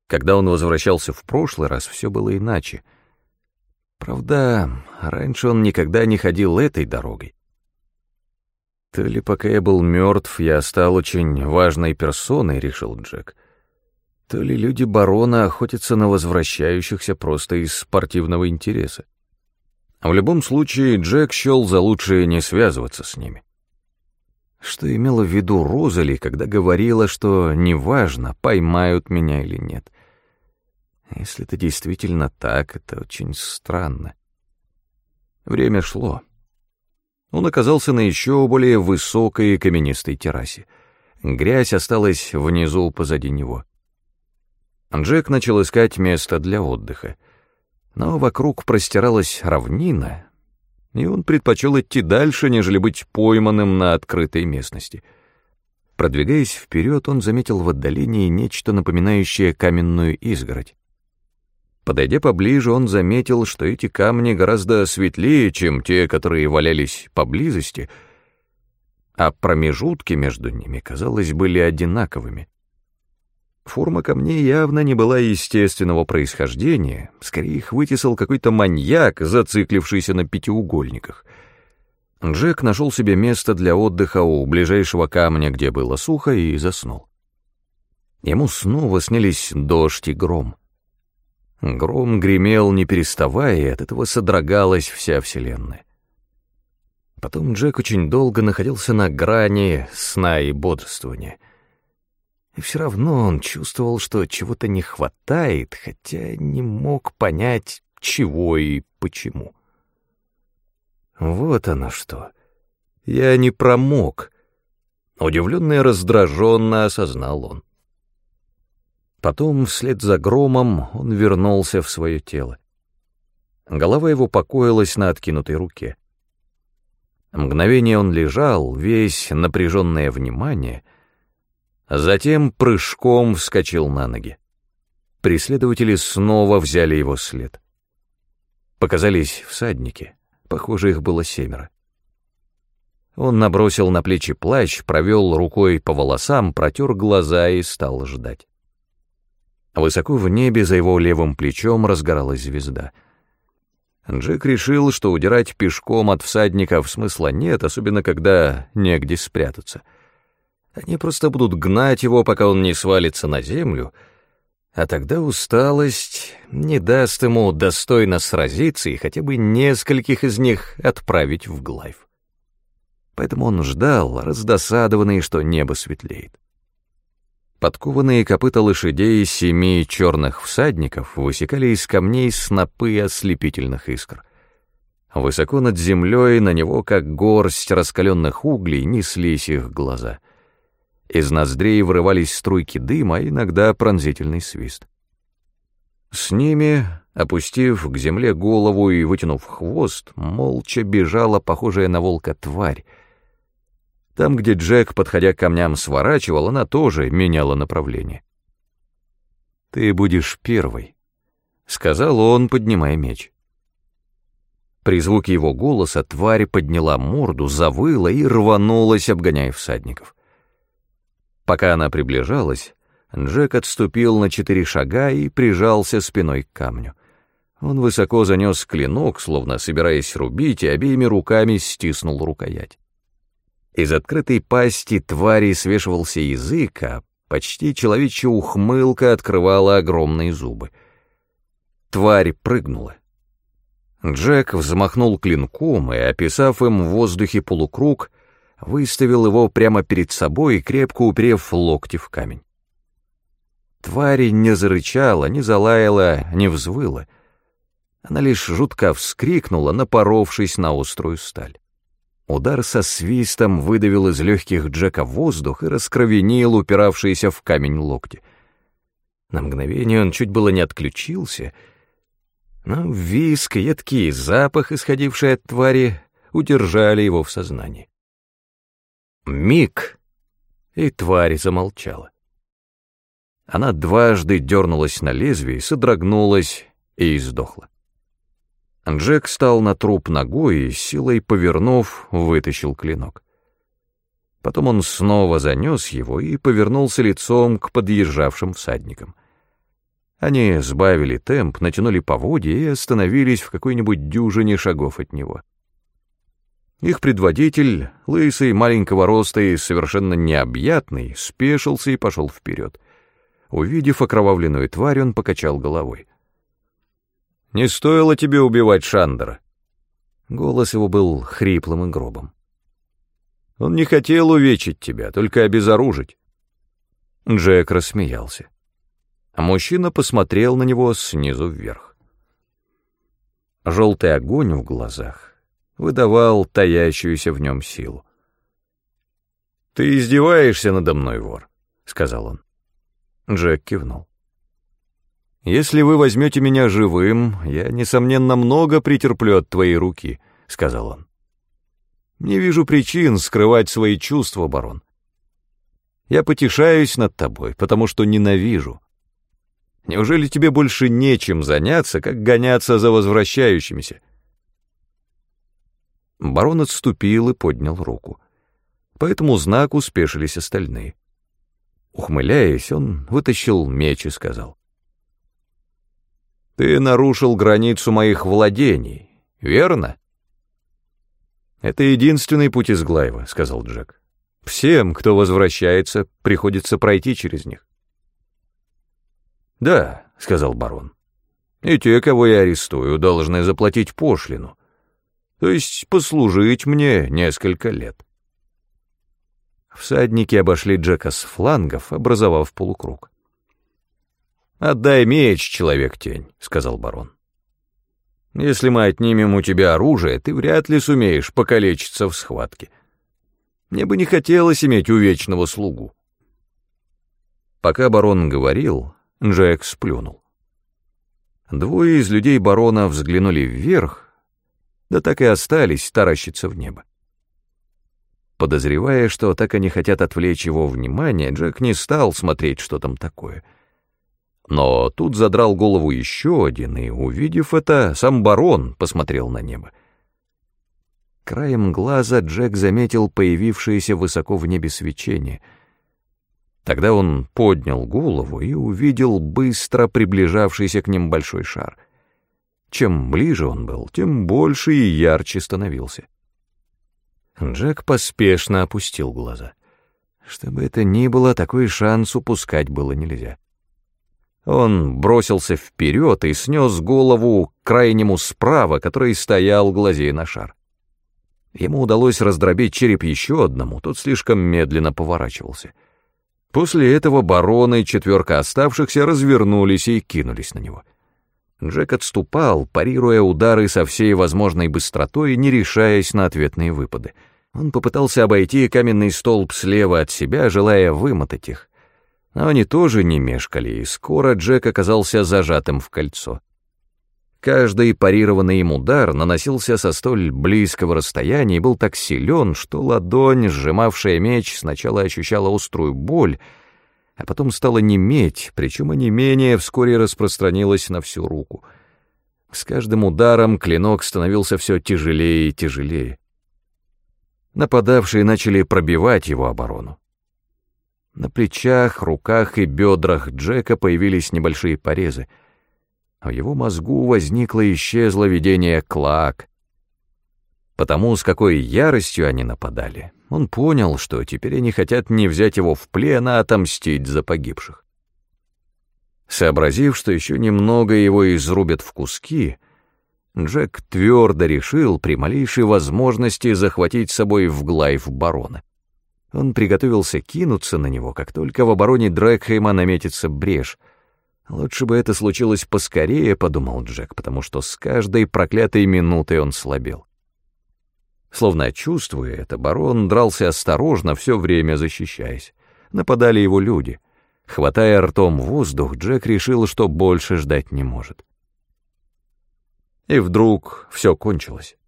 Когда он возвращался в прошлый раз, все было иначе. Правда, раньше он никогда не ходил этой дорогой. То ли пока я был мертв, я стал очень важной персоной, решил Джек, то ли люди барона охотятся на возвращающихся просто из спортивного интереса. В любом случае, Джек счел за лучшее не связываться с ними. Что имела в виду Розали, когда говорила, что неважно, поймают меня или нет? Если это действительно так, это очень странно. Время шло. Он оказался на еще более высокой каменистой террасе. Грязь осталась внизу позади него. Джек начал искать место для отдыха, но вокруг простиралась равнина, и он предпочел идти дальше, нежели быть пойманным на открытой местности. Продвигаясь вперед, он заметил в отдалении нечто напоминающее каменную изгородь. Подойдя поближе, он заметил, что эти камни гораздо светлее, чем те, которые валялись поблизости, а промежутки между ними, казалось, были одинаковыми. Форма камней явно не была естественного происхождения, скорее их вытесал какой-то маньяк, зациклившийся на пятиугольниках. Джек нашел себе место для отдыха у ближайшего камня, где было сухо, и заснул. Ему снова снились дождь и гром. Гром гремел, не переставая, и от этого содрогалась вся вселенная. Потом Джек очень долго находился на грани сна и бодрствования. И все равно он чувствовал, что чего-то не хватает, хотя не мог понять, чего и почему. Вот оно что. Я не промок. Удивленно и раздраженно осознал он. Потом, вслед за громом, он вернулся в свое тело. Голова его покоилась на откинутой руке. Мгновение он лежал, весь напряженное внимание, а затем прыжком вскочил на ноги. Преследователи снова взяли его след. Показались всадники, похоже, их было 7. Он набросил на плечи плащ, провел рукой по волосам, протер глаза и стал ждать. Высоко в небе за его левым плечом разгоралась звезда. Джек решил, что удирать пешком от всадников смысла нет, особенно когда негде спрятаться. Они просто будут гнать его, пока он не свалится на землю, а тогда усталость не даст ему достойно сразиться и хотя бы нескольких из них отправить в Глайв. Поэтому он ждал, раздосадованный, что небо светлеет. Подкованные копыта лошадей 7 черных всадников высекали из камней снопы ослепительных искр. Высоко над землей на него, как горсть раскаленных углей, неслись их глаза. Из ноздрей вырывались струйки дыма, а иногда пронзительный свист. С ними, опустив к земле голову и вытянув хвост, молча бежала похожая на волка тварь. Там, где Джек, подходя к камням, сворачивал, она тоже меняла направление. «Ты будешь первый», — сказал он, поднимая меч. При звуке его голоса тварь подняла морду, завыла и рванулась, обгоняя всадников. Пока она приближалась, Джек отступил на 4 шага и прижался спиной к камню. Он высоко занес клинок, словно собираясь рубить, и обеими руками стиснул рукоять. Из открытой пасти твари свешивался язык, а почти человечья ухмылка открывала огромные зубы. Тварь прыгнула. Джек взмахнул клинком и, описав им в воздухе полукруг, выставил его прямо перед собой, крепко уперев локти в камень. Тварь не зарычала, не залаяла, не взвыла. Она лишь жутко вскрикнула, напоровшись на острую сталь. Удар со свистом выдавил из легких Джека воздух и раскровенил упиравшиеся в камень локти. На мгновение он чуть было не отключился, но визг, едкий запах, исходивший от твари, удержали его в сознании. Миг, и тварь замолчала. Она дважды дернулась на лезвие, содрогнулась и издохла. Джек стал на труп ногой и, силой повернув, вытащил клинок. Потом он снова занес его и повернулся лицом к подъезжавшим всадникам. Они сбавили темп, натянули поводья и остановились в какой-нибудь дюжине шагов от него. Их предводитель, лысый, маленького роста и совершенно необъятный, спешился и пошел вперед. Увидев окровавленную тварь, он покачал головой. «Не стоило тебе убивать Шандера». Голос его был хриплым и грубым. «Он не хотел увечить тебя, только обезоружить». Джек рассмеялся. А мужчина посмотрел на него снизу вверх. Желтый огонь в глазах выдавал таящуюся в нем силу. «Ты издеваешься надо мной, вор», — сказал он. Джек кивнул. «Если вы возьмете меня живым, я, несомненно, много претерплю от твоей руки», — сказал он. «Не вижу причин скрывать свои чувства, барон. Я потешаюсь над тобой, потому что ненавижу. Неужели тебе больше нечем заняться, как гоняться за возвращающимися?» Барон отступил и поднял руку. По этому знаку спешились остальные. Ухмыляясь, он вытащил меч и сказал: «Ты нарушил границу моих владений, верно?» «Это единственный путь из Глайва», — сказал Джек. «Всем, кто возвращается, приходится пройти через них». «Да», — сказал барон, — «и те, кого я арестую, должны заплатить пошлину, то есть послужить мне несколько лет». Всадники обошли Джека с флангов, образовав полукруг. «Отдай меч, Человек-тень», — сказал барон. «Если мы отнимем у тебя оружие, ты вряд ли сумеешь покалечиться в схватке. Мне бы не хотелось иметь увечного слугу». Пока барон говорил, Джек сплюнул. Двое из людей барона взглянули вверх, да так и остались таращиться в небо. Подозревая, что так они хотят отвлечь его внимание, Джек не стал смотреть, что там такое. Но тут задрал голову еще один, и, увидев это, сам барон посмотрел на небо. Краем глаза Джек заметил появившееся высоко в небе свечение. Тогда он поднял голову и увидел быстро приближавшийся к ним большой шар. Чем ближе он был, тем больше и ярче становился. Джек поспешно опустил глаза. Что бы это ни было, такой шанс упускать было нельзя. Он бросился вперед и снес голову к крайнему справа, который стоял, глазея на шар. Ему удалось раздробить череп еще одному, тот слишком медленно поворачивался. После этого барон и четверка оставшихся развернулись и кинулись на него. Джек отступал, парируя удары со всей возможной быстротой, не решаясь на ответные выпады. Он попытался обойти каменный столб слева от себя, желая вымотать их. Но они тоже не мешкали, и скоро Джек оказался зажатым в кольцо. Каждый парированный им удар наносился со столь близкого расстояния и был так силен, что ладонь, сжимавшая меч, сначала ощущала острую боль, а потом стала неметь, причем онемение вскоре распространилось на всю руку. С каждым ударом клинок становился все тяжелее и тяжелее. Нападавшие начали пробивать его оборону. На плечах, руках и бедрах Джека появились небольшие порезы. В его мозгу возникло и исчезло видение клоак. Потому, с какой яростью они нападали, он понял, что теперь они хотят не взять его в плен, а отомстить за погибших. Сообразив, что еще немного его изрубят в куски, Джек твердо решил при малейшей возможности захватить с собой в Глайв барона. Он приготовился кинуться на него, как только в обороне Дрекхейма наметится брешь. «Лучше бы это случилось поскорее», — подумал Джек, потому что с каждой проклятой минутой он слабел. Словно чувствуя это, барон дрался осторожно, все время защищаясь. Нападали его люди. Хватая ртом воздух, Джек решил, что больше ждать не может. И вдруг все кончилось.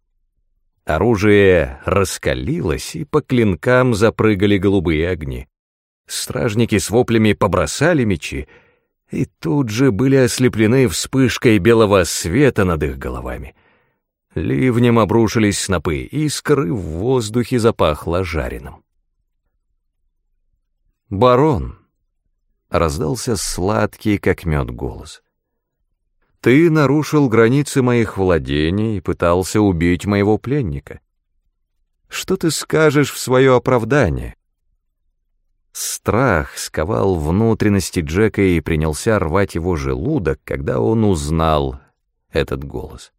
Оружие раскалилось, и по клинкам запрыгали голубые огни. Стражники с воплями побросали мечи, и тут же были ослеплены вспышкой белого света над их головами. Ливнем обрушились снопы искр, и в воздухе запахло жареным. «Барон!» раздался сладкий, как мед, голос. «Ты нарушил границы моих владений и пытался убить моего пленника. Что ты скажешь в свое оправдание?» Страх сковал внутренности Джека и принялся рвать его желудок, когда он узнал этот голос.